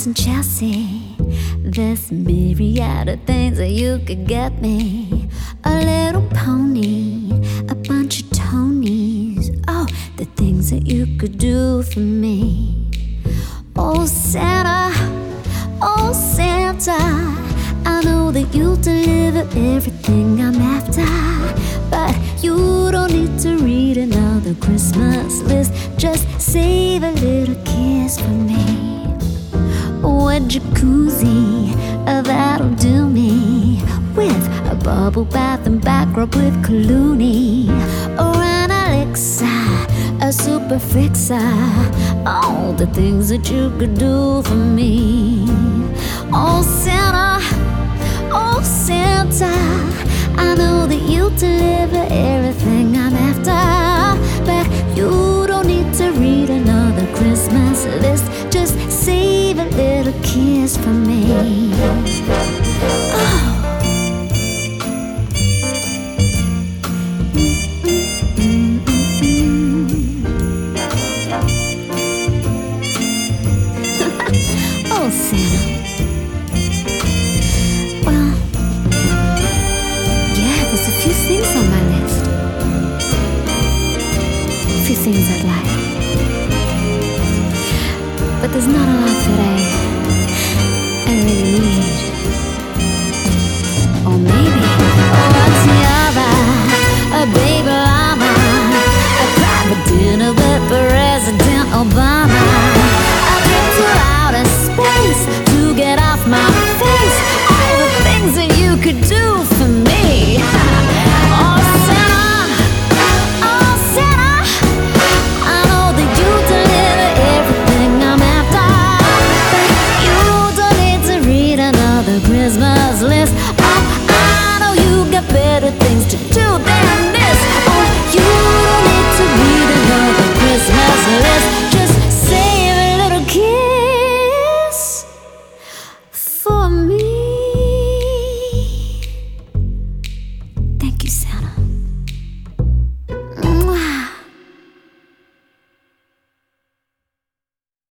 in Chelsea. There's a myriad of things that you could get me. A little pony, a bunch of Tonys. Oh, the things that you could do for me. Oh Santa, oh Santa, I know that you deliver everything I'm after, but you don't need to read another Christmas list. Just save a little kiss for me. A jacuzzi, that'll do me, with a bubble bath and back rub with Clooney, or an elixir, a super fixer. All the things that you could do for me. Oh Santa, oh Santa,